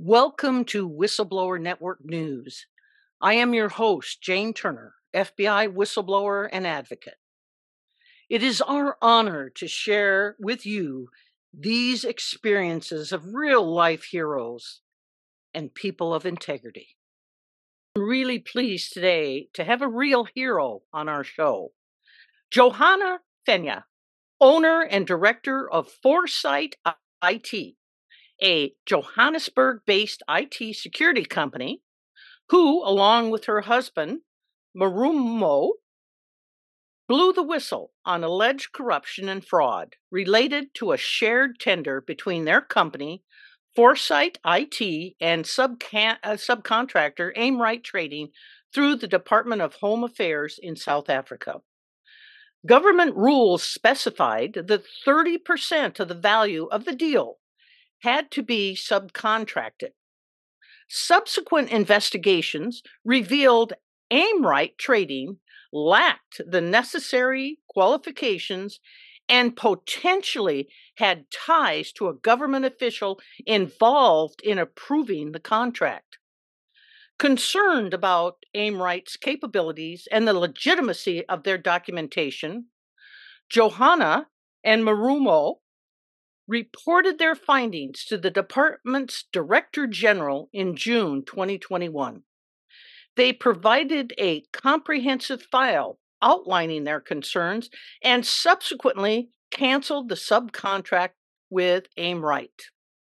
Welcome to Whistleblower Network News. I am your host, Jane Turner, FBI whistleblower and advocate. It is our honor to share with you these experiences of real life heroes and people of integrity. I'm really pleased today to have a real hero on our show. Johanna Fenya, owner and director of Foresight IT, a Johannesburg-based IT security company, who, along with her husband, Marumo, blew the whistle on alleged corruption and fraud related to a shared tender between their company, Foresight IT, and subcontractor Aimright Trading through the Department of Home Affairs in South Africa. Government rules specified that 30% of the value of the deal had to be subcontracted. Subsequent investigations revealed Aimright Trading lacked the necessary qualifications and potentially had ties to a government official involved in approving the contract. Concerned about Aimright's capabilities and the legitimacy of their documentation, Johanna and Marumo reported their findings to the department's Director General in June 2021. They provided a comprehensive file outlining their concerns and subsequently canceled the subcontract with Aimright.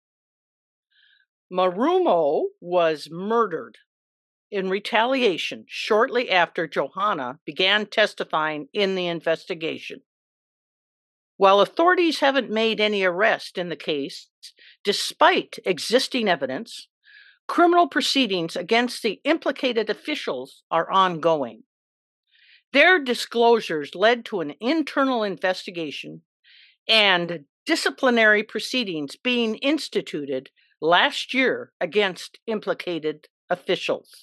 Marumo was murdered in retaliation shortly after Johanna began testifying in the investigation. While authorities haven't made any arrest in the case, despite existing evidence, criminal proceedings against the implicated officials are ongoing. Their disclosures led to an internal investigation and disciplinary proceedings being instituted last year against implicated officials.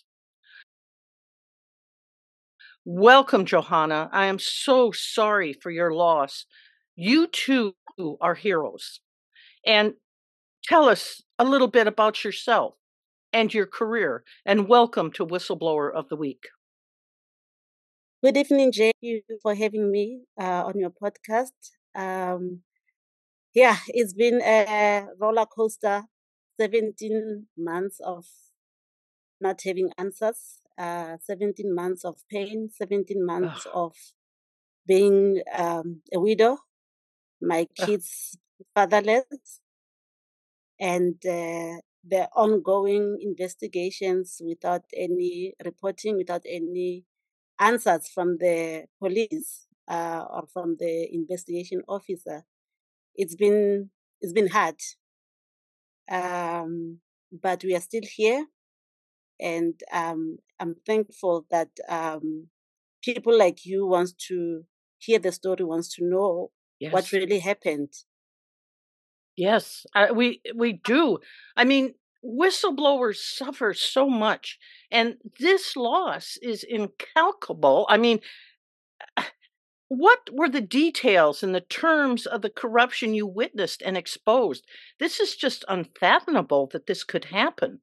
Welcome, Johanna. I am so sorry for your loss. You too are heroes. And tell us a little bit about yourself and your career, and welcome to Whistleblower of the Week. Good evening, Jay. Thank you for having me on your podcast. It's been a roller coaster, 17 months of not having answers, 17 months of pain, 17 months of being a widow, my kids fatherless, and the ongoing investigations without any reporting, without any answers from the police or from the investigation officer. It's been hard, but we are still here, and I'm thankful that people like you wants to hear the story, wants to know what really happened. Yes, we do. I mean, whistleblowers suffer so much, and this loss is incalculable. I mean, what were the details and the terms of the corruption you witnessed and exposed? This is just unfathomable that this could happen.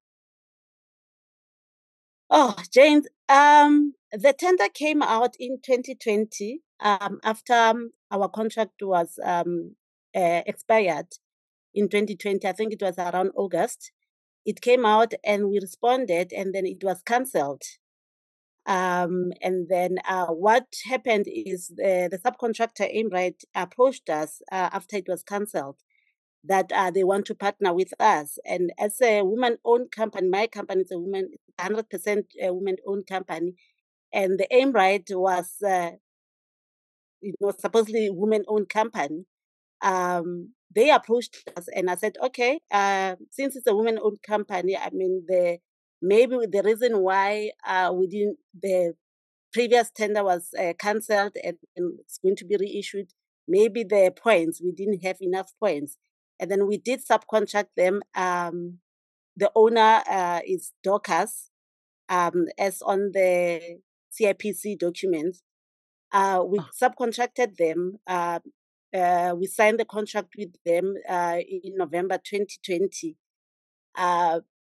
Oh, James, the tender came out in 2020 after our contract was expired in 2020. I think it was around August. It came out and we responded, and then it was cancelled. And then what happened is the subcontractor Aimright approached us after it was cancelled that they want to partner with us. And as a woman-owned company, my company is a 100% woman-owned company, and the Aimright was, supposedly a woman-owned company. They approached us, and I said, okay, since it's a woman-owned company, I mean, maybe the reason why the previous tender was cancelled and it's going to be reissued, maybe the points, we didn't have enough points. And then we did subcontract them. The owner is Dorcas, as on the CIPC documents. We subcontracted them. We signed the contract with them in November 2020.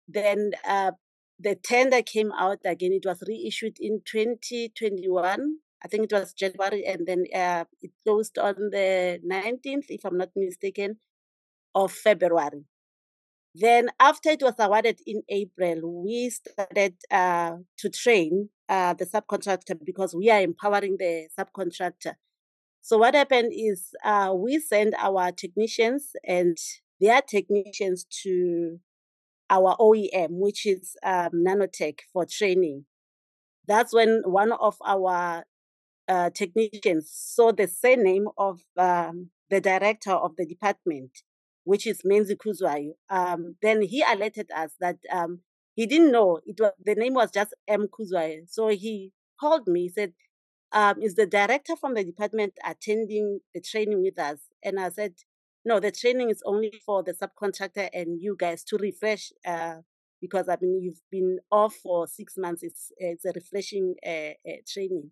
then the tender came out again. It was reissued in 2021. I think it was January, and then it closed on the 19th, if I'm not mistaken, of February. Then after it was awarded in April, we started to train the subcontractor because we are empowering the subcontractor. So what happened is we send our technicians and their technicians to our OEM, which is Nanotech, for training. That's when one of our technicians saw the surname of the director of the department, which is Menzi Kuzwayo. Then he alerted us that he didn't know the name was just M. Kuzwayo. So he called me. He said, is the director from the department attending the training with us? And I said, no, the training is only for the subcontractor and you guys to refresh, because I mean you've been off for 6 months. It's a refreshing training.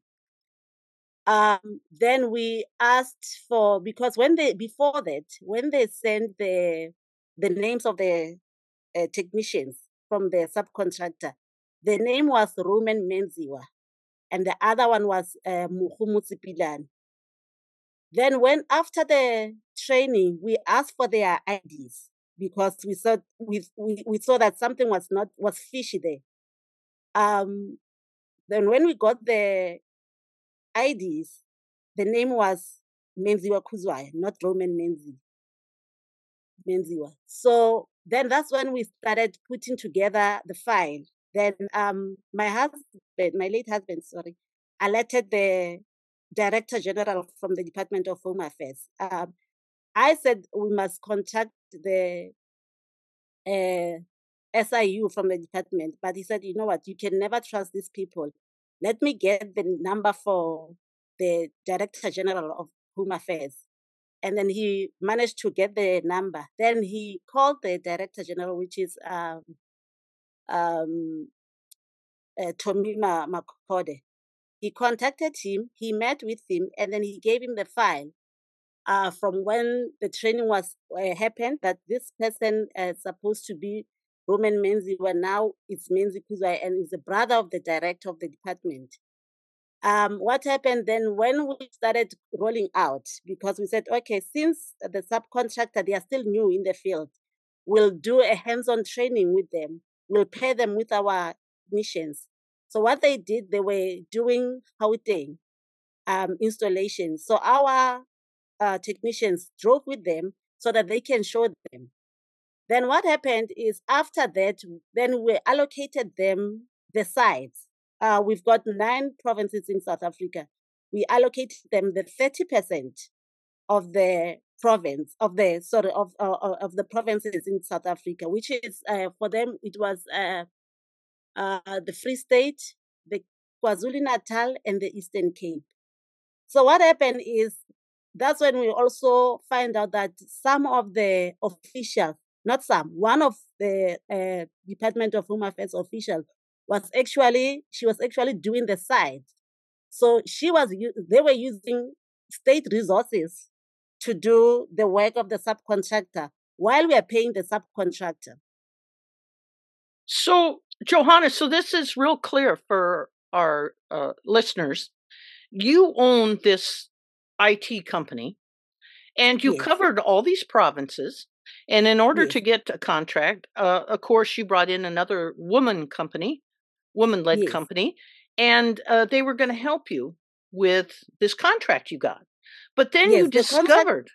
Then we asked for, because when they sent the names of the technicians from the subcontractor, the name was Roman Menziwa, and the other one was Mukhumutsi Pilan. Then after the training, we asked for their IDs because we saw that something was fishy there. Then when we got the IDs, the name was Menziwa Kuzwayo, not Roman Menziwa. So then that's when we started putting together the file. Then my late husband, alerted the Director General from the Department of Home Affairs. I said we must contact the SIU from the department, but he said, you know what, you can never trust these people. Let me get the number for the Director General of Home Affairs. And then he managed to get the number. Then he called the Director General, which is Tomima Makode. He contacted him, he met with him, and then he gave him the file from when the training was happened, that this person is supposed to be Roman Menziwa. Now it's Menzi Kuzwayo and is the brother of the director of the department. What happened then when we started rolling out, because we said, okay, since the subcontractor, they are still new in the field, we'll do a hands-on training with them. We'll pair them with our technicians. So what they did, they were doing Gauteng installation. So our technicians drove with them so that they can show them. Then what happened is after that, then we allocated them the sites. We've got 9 provinces in South Africa. We allocated them the 30% of the province of the provinces in South Africa, which is for them it was the Free State, the KwaZulu-Natal, and the Eastern Cape. So what happened is that's when we also find out that some of the officials, one of the Department of Home Affairs officials was actually doing the site. So they were using state resources to do the work of the subcontractor while we are paying the subcontractor. So, Johanna, so this is real clear for our listeners. You own this IT company, and you covered all these provinces. And in order to get a contract, of course, you brought in another woman-led company, and they were going to help you with this contract you got. But then you discovered,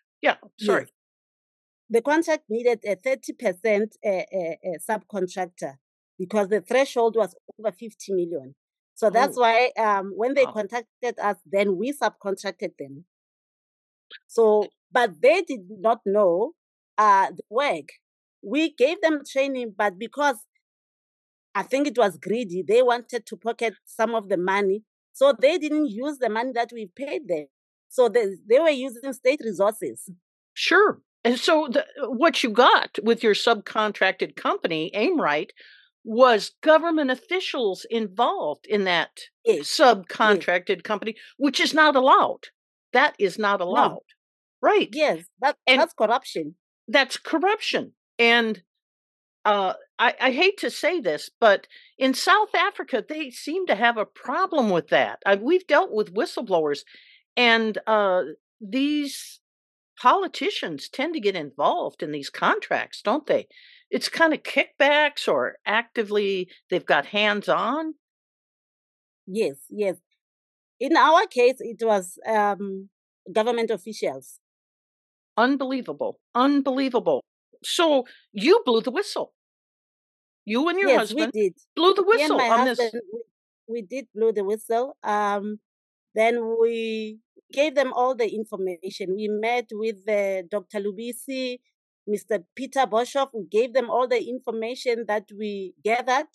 the contract needed a 30% subcontractor because the threshold was over 50 million. So that's why when they contacted us, then we subcontracted them. So, but they did not know the work. We gave them training, but because I think it was greedy, they wanted to pocket some of the money. So they didn't use the money that we paid them. So they were using state resources. Sure. And so what you got with your subcontracted company, Aimrite, was government officials involved in that subcontracted company, which is not allowed. That is not allowed. No. Right. Yes, that's corruption. That's corruption. And I hate to say this, but in South Africa, they seem to have a problem with that. We've dealt with whistleblowers, and these politicians tend to get involved in these contracts, don't they? It's kind of kickbacks or actively they've got hands on. Yes, yes. In our case, it was government officials. Unbelievable. Unbelievable. So you blew the whistle. You and your Yes, we husband did. blew the Me and whistle my on husband, this. we did blow the whistle. Then we gave them all the information. We met with Dr. Lubisi, Mr. Peter Boshoff. We gave them all the information that we gathered.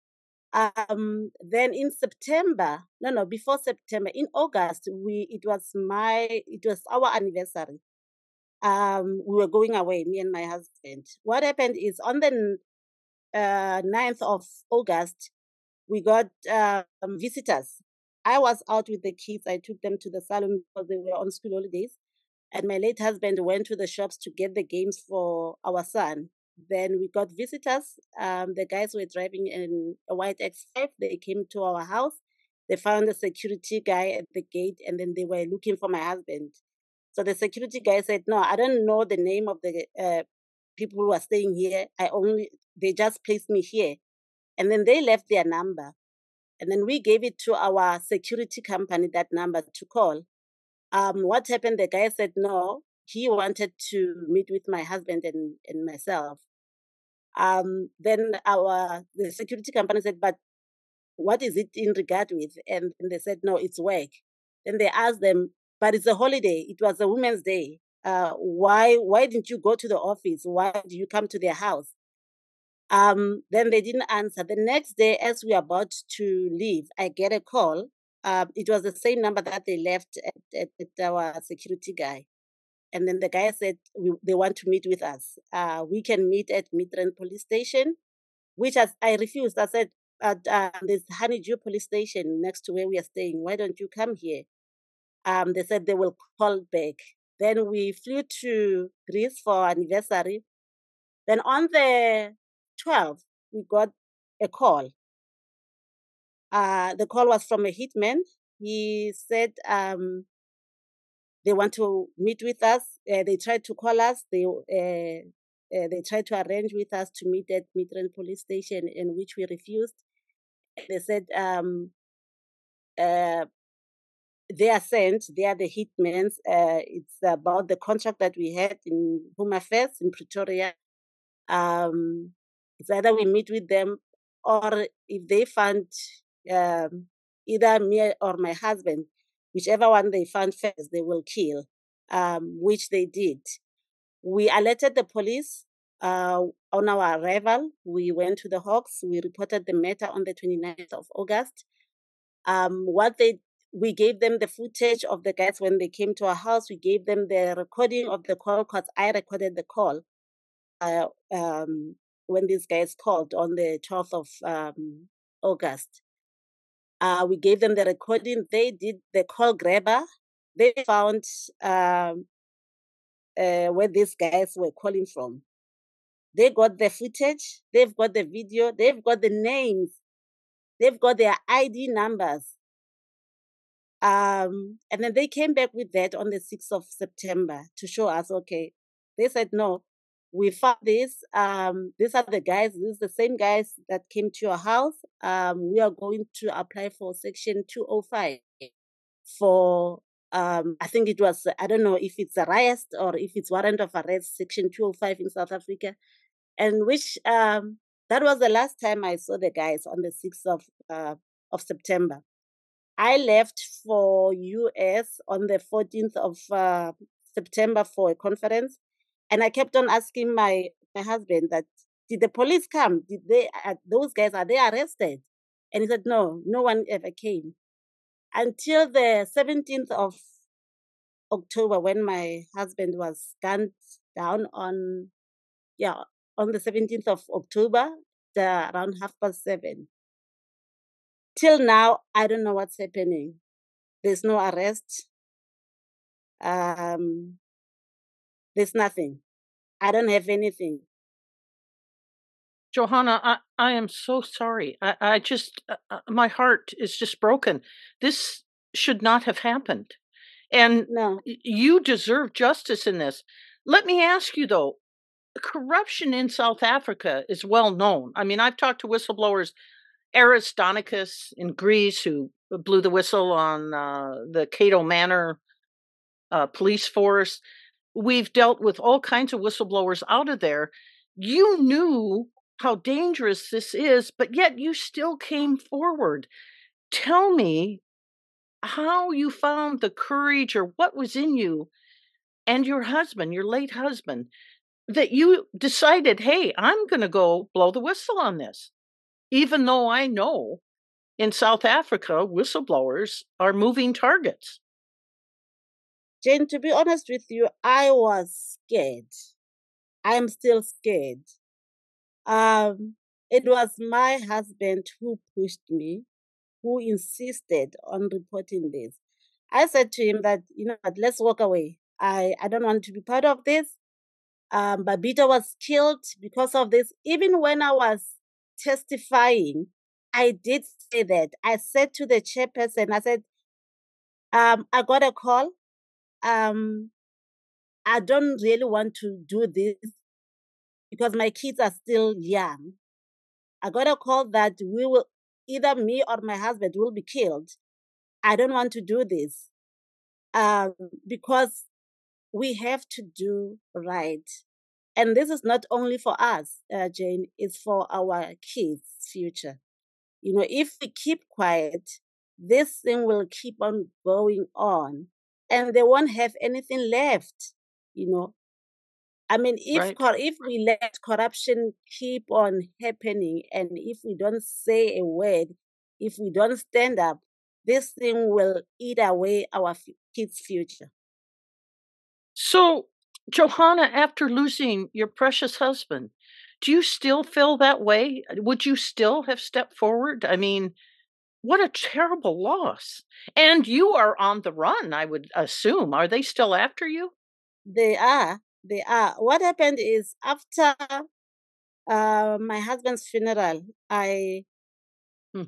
Then in September, no, before September, in August, it was our anniversary. We were going away, me and my husband. What happened is on the 9th of August, we got visitors. I was out with the kids. I took them to the salon because they were on school holidays. And my late husband went to the shops to get the games for our son. Then we got visitors. The guys were driving in a white X5. They came to our house. They found a security guy at the gate, and then they were looking for my husband. So the security guy said, "No, I don't know the name of the people who are staying here. They just placed me here." And then they left their number. And then we gave it to our security company, that number to call. What happened? The guy said no. He wanted to meet with my husband and myself. Then the security company said, "But what is it in regard with?" And they said, "No, it's work." Then they asked them, "But it's a holiday. It was a Women's Day. Why didn't you go to the office? Why did you come to their house?" Then they didn't answer. The next day, as we were about to leave, I get a call. It was the same number that they left at our security guy. And then the guy said, they want to meet with us. We can meet at Midrand Police Station, which I refused. I said, there's Honeydew Police Station next to where we are staying. Why don't you come here? They said they will call back. Then we flew to Greece for our anniversary. Then on the 12th, we got a call. The call was from a hitman. He said they want to meet with us. They tried to call us. They tried to arrange with us to meet at Midrand Police Station, in which we refused. They said they are sent. They are the hitmen. It's about the contract that we had in Home Affairs in Pretoria. It's either we meet with them, or if they find either me or my husband, whichever one they find first, they will kill, which they did. We alerted the police on our arrival. We went to the Hawks. We reported the matter on the 29th of August. We gave them the footage of the guys when they came to our house. We gave them the recording of the call because I recorded the call when these guys called on the 12th of August. We gave them the recording. They did the call grabber. They found where these guys were calling from. They got the footage. They've got the video. They've got the names. They've got their ID numbers. And then they came back with that on the 6th of September to show us, okay. They said, no, we found this. These are the guys. These are the same guys that came to your house. We are going to apply for Section 205 for, I think it was, I don't know if it's a arrest or if it's warrant of arrest, Section 205 in South Africa. And which, that was the last time I saw the guys on the 6th of September. I left for US on the 14th of September for a conference. And I kept on asking my husband that, did the police come? Did they, those guys, are they arrested? And he said, no, no one ever came. Until the 17th of October, when my husband was gunned down on the 17th of October, around 7:30. Till now, I don't know what's happening. There's no arrest. There's nothing. I don't have anything. Johanna, I am so sorry. I just, my heart is just broken. This should not have happened. And No, you deserve justice in this. Let me ask you though, corruption in South Africa is well known. I mean, I've talked to whistleblowers, Aristarchus in Greece, who blew the whistle on the Cato Manor police force. We've dealt with all kinds of whistleblowers out of there. You knew how dangerous this is, but yet you still came forward. Tell me how you found the courage or what was in you and your husband, your late husband, that you decided, hey, I'm going to go blow the whistle on this, even though I know in South Africa, whistleblowers are moving targets. Jane, to be honest with you, I was scared. I am still scared. It was my husband who pushed me, who insisted on reporting this. I said to him that, you know what, let's walk away. I don't want to be part of this. Babita was killed because of this. Even when I was testifying, I did say that. I said to the chairperson, I said, I got a call. I don't really want to do this because my kids are still young. I got a call that we will, either me or my husband will be killed. I don't want to do this because we have to do right. And this is not only for us, Jane, it's for our kids' future. You know, if we keep quiet, this thing will keep on going on and they won't have anything left, you know. I mean, Right. if we let corruption keep on happening and if we don't say a word, if we don't stand up, this thing will eat away our kids' future. So, Johanna, after losing your precious husband, do you still feel that way? Would you still have stepped forward? I mean, what a terrible loss. And you are on the run, I would assume. Are they still after you? They are. They are. What happened is after my husband's funeral, Hmm.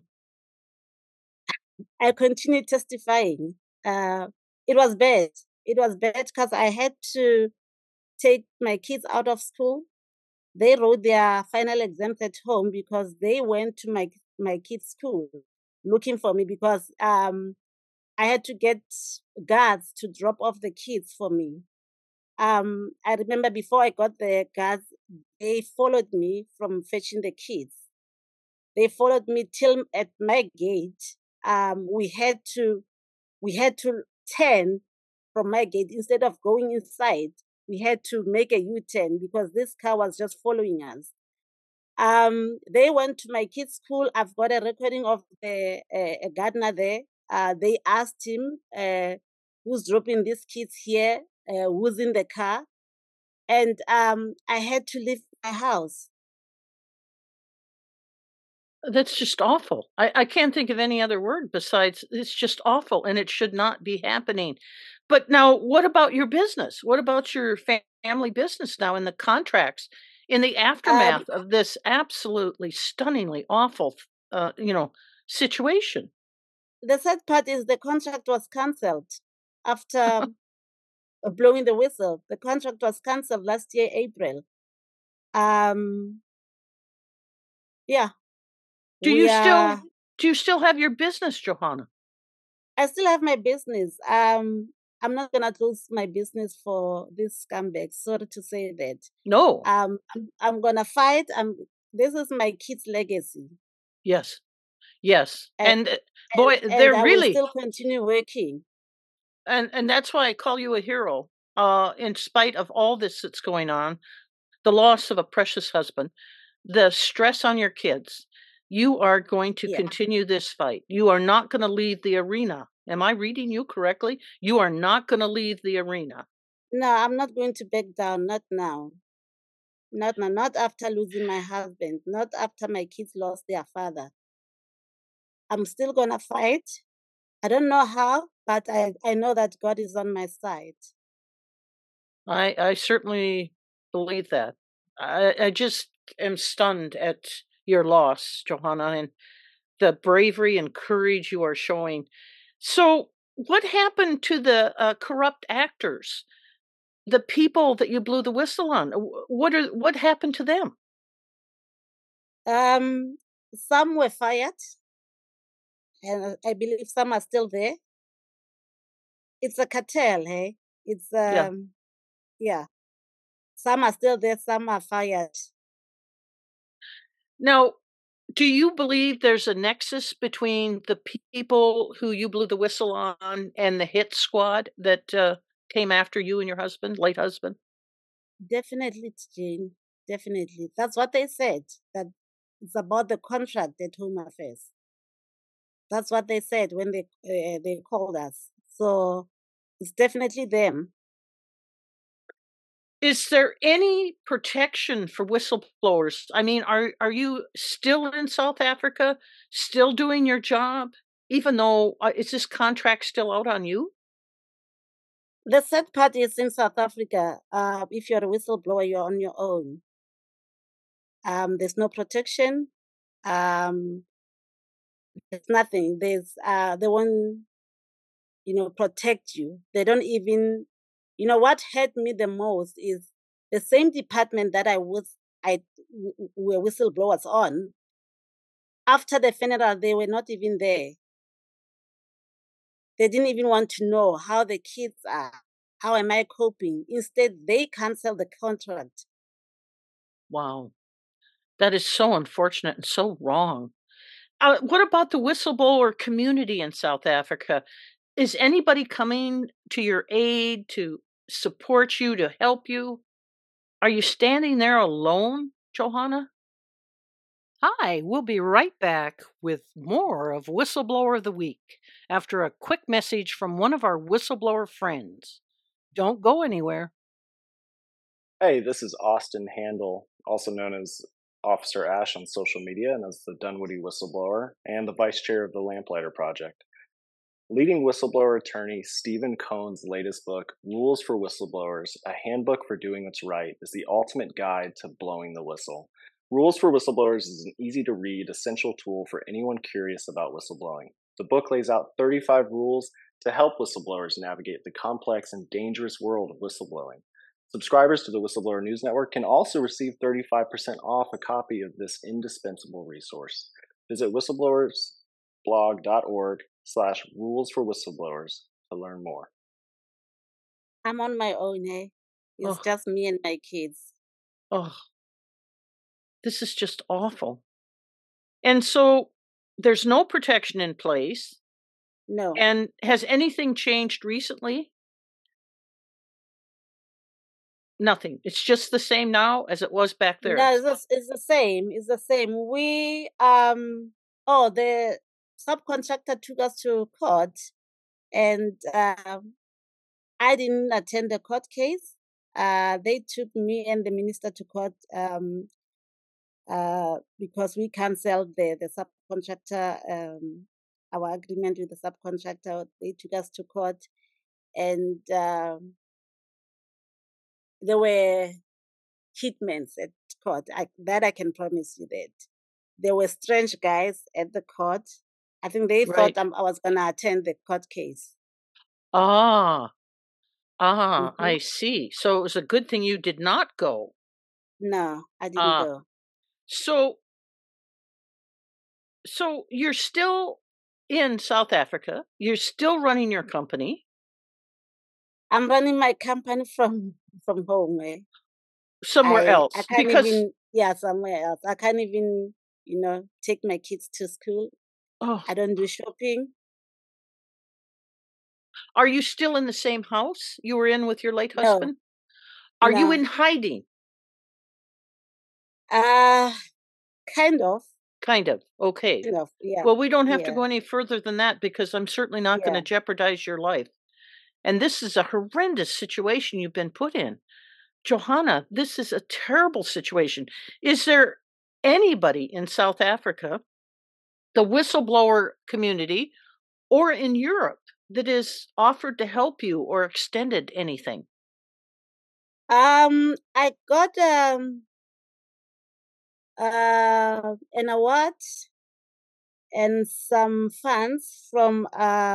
I continued testifying. It was bad. It was bad because I had to take my kids out of school. They wrote their final exams at home because they went to my kids' school looking for me because I had to get guards to drop off the kids for me. I remember before I got the guards, they followed me from fetching the kids. They followed me till at my gate. We had to turn from my gate instead of going inside. We had to make a U-turn because this car was just following us. They went to my kids' school. I've got a recording of a gardener there. They asked him, who's dropping these kids here, who's in the car. And I had to leave my house. That's just awful. I can't think of any other word besides it's just awful and it should not be happening. But now, what about your business? What about your family business now in the contracts, in the Um, aftermath of this absolutely stunningly awful, situation? the sad part is the contract was cancelled after blowing the whistle. The contract was cancelled last year, April. Um, yeah, Do we you are. still do you still have your business, Johanna? I still have my business. I'm not gonna close my business for this scumbag. Sorry to say that. No. I'm gonna fight. This is my kids' legacy, Yes. Yes. and And boy, and they're I will really still continue working. and that's why I call you a hero. In spite of all this that's going on, the loss of a precious husband, the stress on your kids, you are going to Yeah. continue this fight. You are not going to leave the arena. Am I reading you correctly? You are not going to leave the arena. No, I'm not going to back down. Not now. Not now. Not after losing my husband. Not after my kids lost their father. I'm still gonna fight. I don't know how, but I know that God is on my side. I certainly believe that. I just am stunned at your loss, Johanna, and the bravery and courage you are showing. So, what happened to the corrupt actors, the people that you blew the whistle on? What happened to them? Um, some were fired, and I believe some are still there. It's a cartel, hey? It's Yeah. yeah. Some are still there, some are fired. Now, do you believe there's a nexus between the people who you blew the whistle on and the hit squad that came after you and your husband, late husband? Definitely, Jane. Definitely. That's what they said. That it's about the contract at Home Affairs. That's what they said when they called us. So it's definitely them. Is there any protection for whistleblowers? I mean, are you still in South Africa, still doing your job, even though is this contract still out on you? The sad part is in South Africa, if you're a whistleblower, you're on your own. There's no protection. Um, there's nothing. They won't, protect you. They don't even, what hurt me the most is the same department that were whistleblowers on. After the funeral, they were not even there. They didn't even want to know how the kids are. How am I coping? Instead, they canceled the contract. Wow, that is so unfortunate and so wrong. What about the whistleblower community in South Africa? Is anybody coming to your aid to support you, to help you? Are you standing there alone, Johanna? Hi, we'll be right back with more of Whistleblower of the Week after a quick message from one of our whistleblower friends. Don't go anywhere. Hey, this is Austin Handel, also known as Officer Ash on social media and as the Dunwoody whistleblower and the vice chair of the Lamplighter Project. Leading whistleblower attorney Stephen Cohn's latest book, Rules for Whistleblowers, a handbook for doing what's right, is the ultimate guide to blowing the whistle. Rules for Whistleblowers is an easy to read, essential tool for anyone curious about whistleblowing. The book lays out 35 rules to help whistleblowers navigate the complex and dangerous world of whistleblowing. Subscribers to the Whistleblower News Network can also receive 35% off a copy of this indispensable resource. Visit whistleblowersblog.org/rules for whistleblowers to learn more. I'm on my own, eh? It's Oh, just me and my kids. oh, this is just awful. And so there's no protection in place. No. And has anything changed recently? Nothing. It's just the same now as it was back there. No, it's the same. It's the same. The subcontractor took us to court, and I didn't attend the court case. They took me and the minister to court because we canceled the subcontractor, our agreement with the subcontractor. They took us to court, and there were hitmen at court. I can promise you that. There were strange guys at the court. I think they thought Right. I was going to attend the court case. Ah, Hmm. I see. So it was a good thing you did not go. No, I didn't Uh, go. so so you're still in South Africa. You're still running your company I'm running my company from home. somewhere I else can't because even somewhere else. I can't even take my kids to school. oh, I don't do shopping. are you still in the same house you were in with your late No, husband? Are you no. in hiding? Uh kind of, Kind of. Okay. kind of. Yeah, Well, we don't have to yeah, go any further than that because I'm certainly not going to yeah. jeopardize your life. And this is a horrendous situation you've been put in. Johanna, this is a terrible situation. Is there anybody in South Africa, the whistleblower community, or in Europe that is offered to help you or extended anything? I got an award and some funds from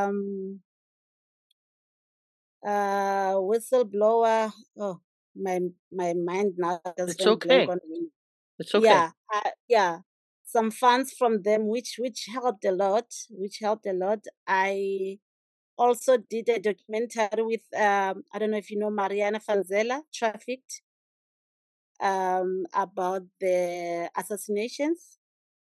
whistleblower. Oh, my mind now just It's went blank okay. on me. It's okay. Yeah, some funds from them, which helped a lot. Which helped a lot. I also did a documentary with I don't know if you know Mariana Fanzella, trafficked, about the assassinations.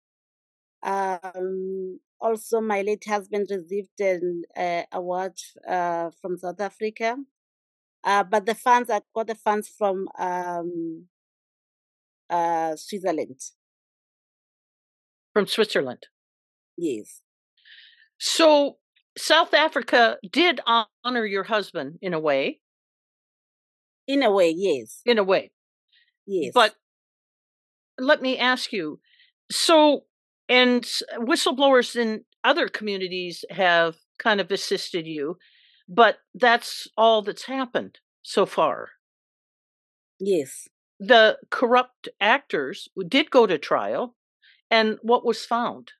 Also, my late husband received an award from South Africa. But the funds, I got the funds from Switzerland. From Switzerland. Yes. So South Africa did honor your husband in a way. In a way, yes. In a way. Yes. But let me ask you, so, and whistleblowers in other communities have kind of assisted you, but that's all that's happened so far. Yes. The corrupt actors did go to trial, and what was found?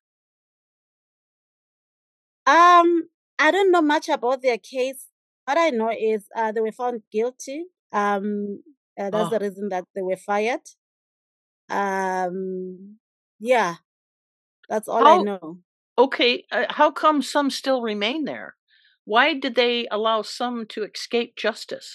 I don't know much about their case. What I know is they were found guilty. That's the Oh, reason that they were fired. Yeah, that's all I how, know. okay, how come some still remain there? Why did they allow some to escape justice?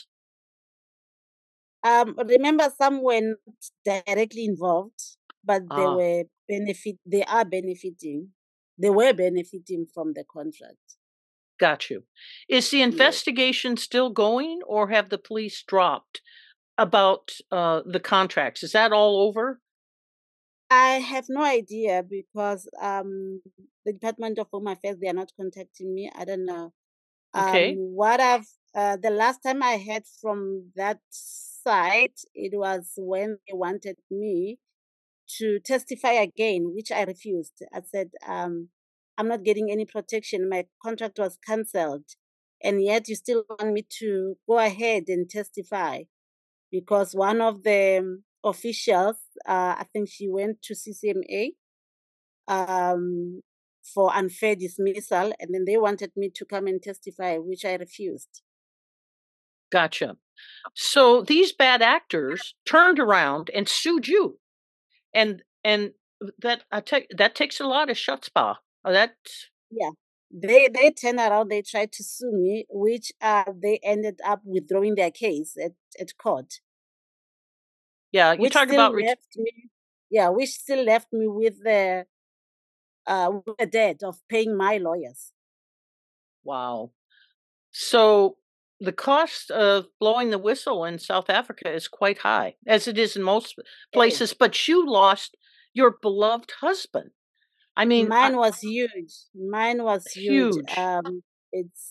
Remember, some were not directly involved, but they Ah, were They are benefiting. They were benefiting from the contract. got you. Is the Yes. investigation still going, or have the police dropped about the contracts? Is that all over? I have no idea because the Department of Home Affairs, they are not contacting me. I don't know. Okay, What I've The last time I heard from that side, it was when they wanted me to testify again, which I refused. I said, I'm not getting any protection. My contract was cancelled. And yet you still want me to go ahead and testify because one of the officials, I think she went to CCMA um, for unfair dismissal, and then they wanted me to come and testify, which I refused. gotcha. So these bad actors turned around and sued you, and that that takes a lot of chutzpah. That Yeah. They turned around, they tried to sue me, which they ended up withdrawing their case at court, yeah, you which talk still about left me yeah, which still left me with the debt of paying my lawyers. wow. So the cost of blowing the whistle in South Africa is quite high, as it is in most It places. But you lost your beloved husband. I mean, Mine was huge. Mine was huge. huge. It's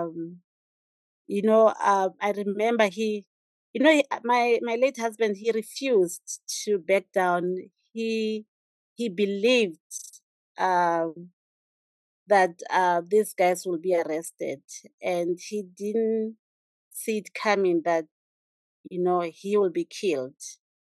I remember my late husband, he refused to back down. He believed um that these guys will be arrested, and he didn't see it coming that he will be killed.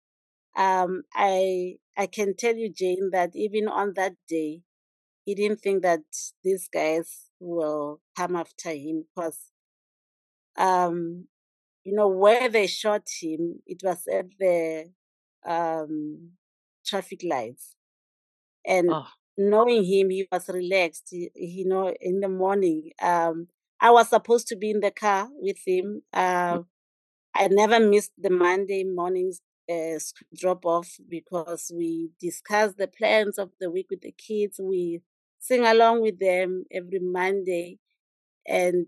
I can tell you, Jane, that even on that day, he didn't think that these guys will come after him because um where they shot him, it was at the um traffic lights. And Oh, knowing him, he was relaxed. In the morning, I was supposed to be in the car with him. I never missed the Monday mornings drop off because we discuss the plans of the week with the kids. We sing along with them every Monday. And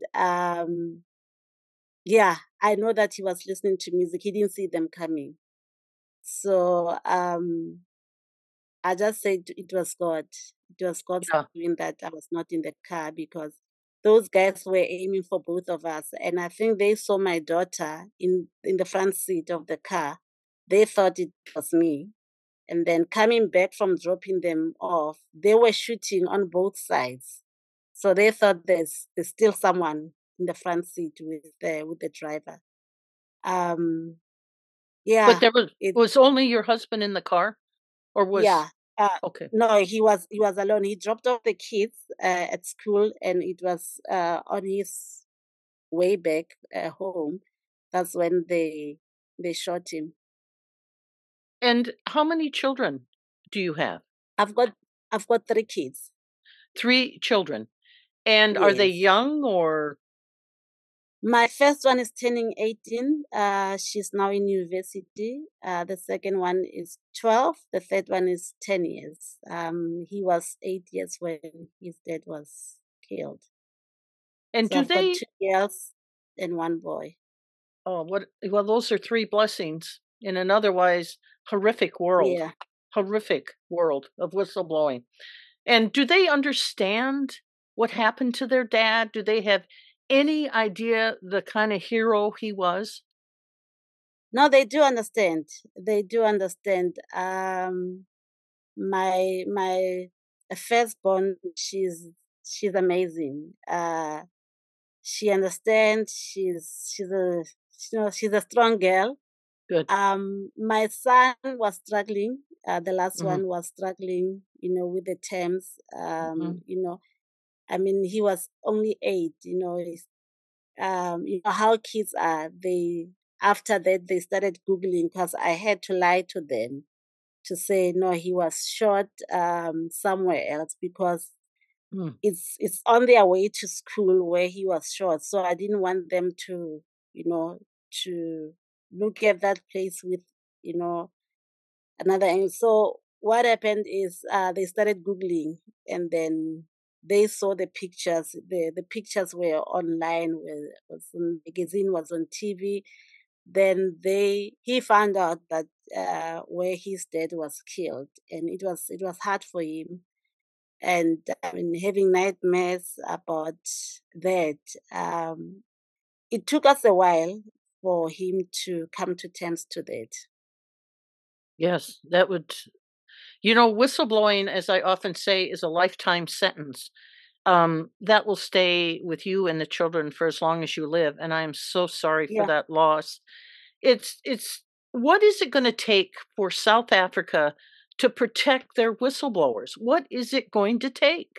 yeah, I know that he was listening to music. He didn't see them coming. So I just said it was God. It was God's yeah. doing that I was not in the car because those guys were aiming for both of us. And I think they saw my daughter in the front seat of the car. They thought it was me. And then coming back from dropping them off, they were shooting on both sides. So they thought there's still someone in the front seat with the driver. Um, But yeah, there it was only your husband in the car? or was Yeah. okay? No, he was alone. He dropped off the kids at school, and it was on his way back home. That's when they shot him. And how many children do you have? I've got 3 kids. 3 children. And are they Yes. young or My first one is turning 18. She's now in university. The second one is 12. The third one is 10 years. He was 8 years when his dad was killed. and So do I've got they 2 girls and 1 boy. oh what well those are 3 blessings in an otherwise horrific world. Yeah. Horrific world of whistleblowing. And do they understand what happened to their dad? Do they have any idea the kind of hero he was? No, they do understand. They do understand. My firstborn, she's amazing. She understands. She's a strong girl. Good. My son was struggling. The last Mhm. one was struggling, with the terms. Mhm. I mean, he was only 8. You know how kids are. After that they started googling because I had to lie to them to say no, he was shot somewhere else because Mm. it's on their way to school where he was shot. So I didn't want them to, to look at that place with, another angle. So what happened is they started Googling, and then they saw the pictures. The pictures were online, was on magazine, was on TV. Then he found out that where his dad was killed, and it was hard for him, and I mean, having nightmares about that. It took us a while for him to come to terms to that. Yes, that would whistleblowing, as I often say, is a lifetime sentence. That will stay with you and the children for as long as you live, and I am so sorry for Yeah. that loss. It's what is it going to take for South Africa to protect their whistleblowers? What is it going to take?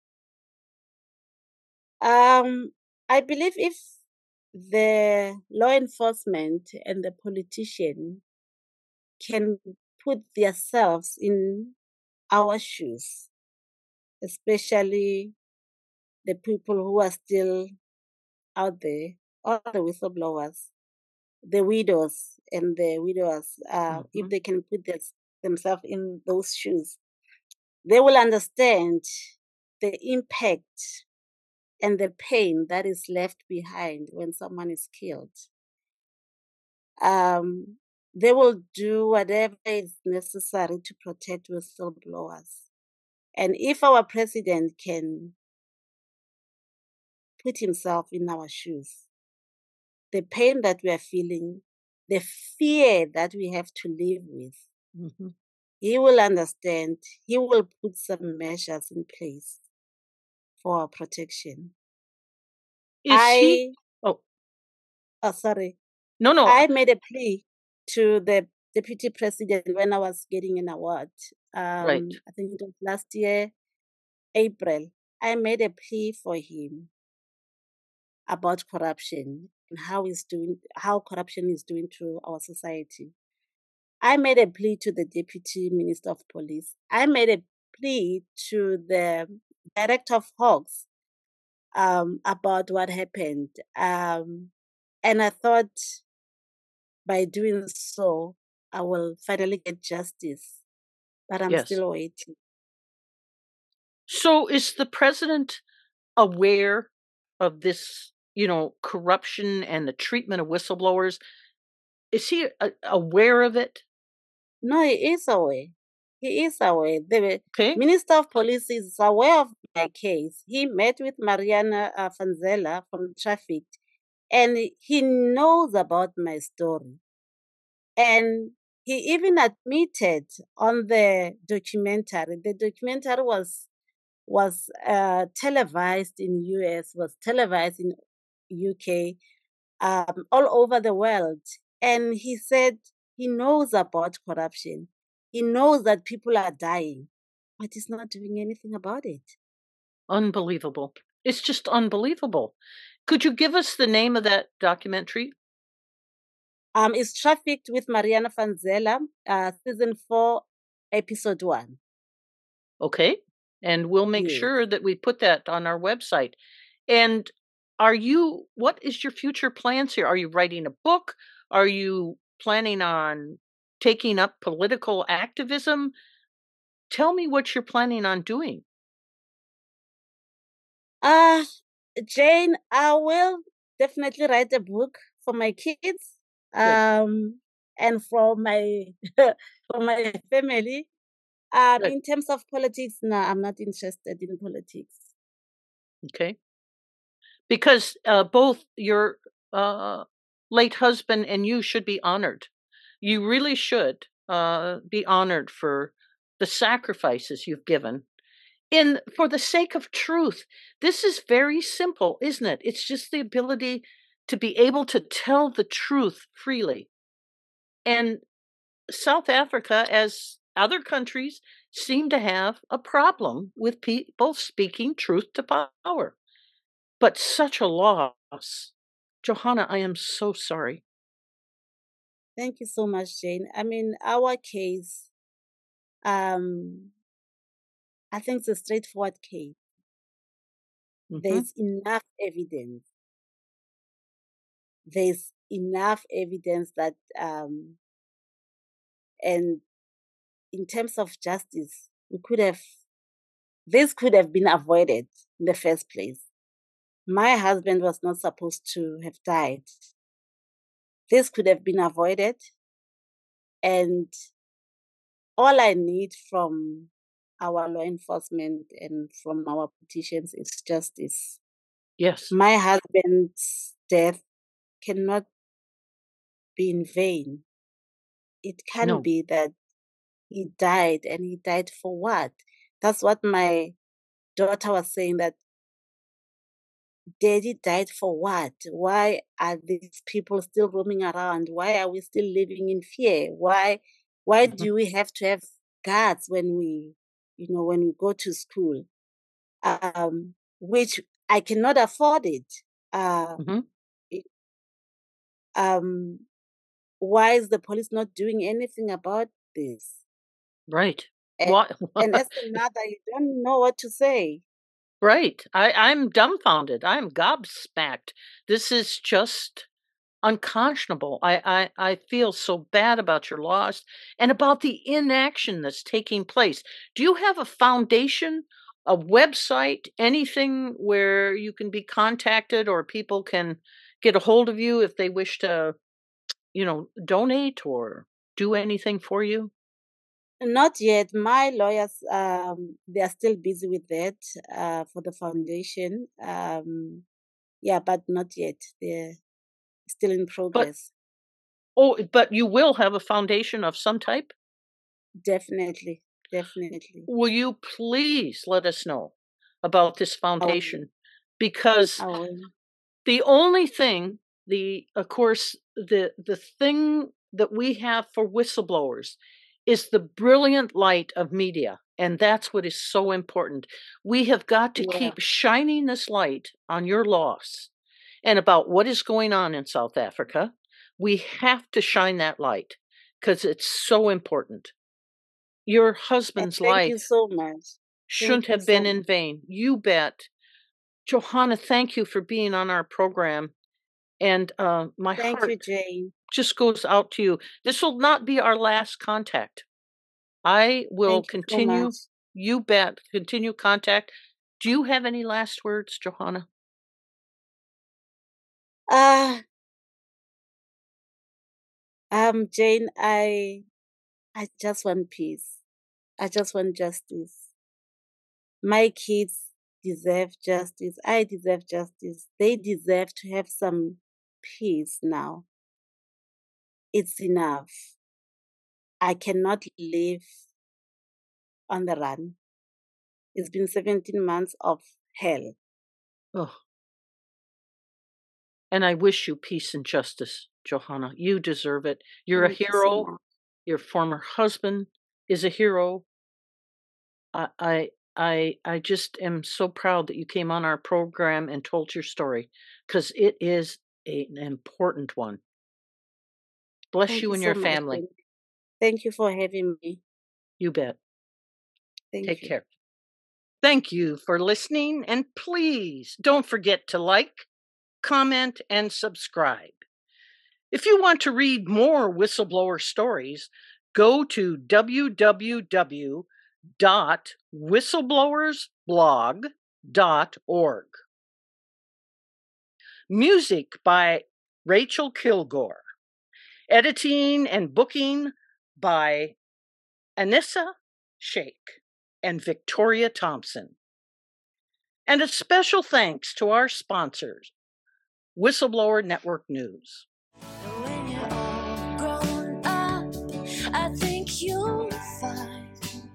I believe if the law enforcement and the politician can put themselves in our shoes, especially the people who are still out there, all the whistleblowers, the widows and the widowers, if Mhm. they can put themselves in those shoes, they will understand the impact and the pain that is left behind when someone is killed. Um, they will do whatever is necessary to protect whistleblowers. And if our president can put himself in our shoes, the pain that we are feeling, the fear that we have to live with, Mhm. he will understand. He will put some measures in place for our protection. Is he I, Oh, sorry, no, no. I made a plea to the deputy president when I was getting an award. Right. I think it was last year, April. I made a plea for him about corruption and how corruption is doing to our society. I made a plea to the Deputy Minister of Police. I made a plea to the Director of Hawks about what happened. And I thought by doing so, I will finally get justice. But I'm Yes. still waiting. So is the president aware of this, corruption and the treatment of whistleblowers? Is he aware of it? No, he is aware. He is aware. The Okay. Minister of Police is aware of my case. He met with Mariana Fanzela from traffic, and he knows about my story. And he even admitted on the documentary. The documentary was televised in US, was televised in UK, all over the world. And he said he knows about corruption. he knows that people are dying, but he's not doing anything about it. Unbelievable. It's just unbelievable. Could you give us the name of that documentary? It's Trafficked with Mariana van Zella, season 4, episode 1. Okay. And we'll make Yes. sure that we put that on our website. And what is your future plans here? Are you writing a book? Are you planning on taking up political activism? Tell me what you're planning on doing. Jane, I will definitely write a book for my kids, and for my for my family. Good. In terms of politics, no, I'm not interested in politics. Okay. Because both your late husband and you should be honored. You really should be honored for the sacrifices you've given. For the sake of truth, this is very simple, isn't it? It's just the ability to be able to tell the truth freely. And South Africa, as other countries, seem to have a problem with people speaking truth to power. But such a loss. Johanna, I am so sorry. Thank you so much, Jane. I mean, our case, I think it's a straightforward case. There's enough evidence. There's enough evidence that, and in terms of justice, this could have been avoided in the first place. My husband was not supposed to have died. This could have been avoided. And all I need from our law enforcement and from our politicians is justice. Yes. My husband's death cannot be in vain. It can't be that he died, and he died for what? That's what my daughter was saying, that Daddy died for what? Why are these people still roaming around? Why are we still living in fear? Why do we have to have guards when we go to school? Which I cannot afford it. Why is the police not doing anything about this? Right. And as a mother, you don't know what to say. Right. I'm dumbfounded. I'm gobsmacked. This is just unconscionable. I feel so bad about your loss and about the inaction that's taking place. Do you have a foundation, a website, anything where you can be contacted or people can get a hold of you if they wish to, donate or do anything for you? Not yet. My lawyers, they are still busy with that for the foundation. But not yet. They're still in progress. But you will have a foundation of some type? Definitely. Will you please let us know about this foundation? Because the only thing, of course, the thing that we have for whistleblowers is the brilliant light of media. And that's what is so important. We have got to keep shining this light on your loss and about what is going on in South Africa. We have to shine that light because it's so important. Your husband's life thank you so much. Shouldn't have been in vain. You bet. Johanna, thank you for being on our program. And my heart you, Jane. Just goes out to you. This will not be our last contact. I will continue. You bet. Continue contact. Do you have any last words, Johanna? Jane, I just want peace. I just want justice. My kids deserve justice. I deserve justice. They deserve to have some peace now. It's enough. I cannot live on the run. It's been 17 months of hell. Oh. And I wish you peace and justice, Johanna. You deserve it. You're a hero. Your former husband is a hero. I just am so proud that you came on our program and told your story, because it is an important one. Bless Thank you you and so your much. family. Thank you for having me. You bet. Thank Take you. care. Thank you for listening, and please don't forget to like, comment, and subscribe. If you want to read more whistleblower stories, go to www.whistleblowersblog.org. Music by Rachel Kilgore. Editing and booking by Anissa Sheikh and Victoria Thompson. And a special thanks to our sponsors, Whistleblower Network News. When you're all grown up, I think you'll find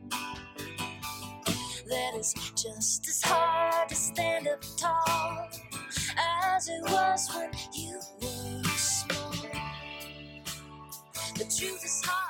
that it's just as hard to stand up tall as it was when you were small. The truth is hard.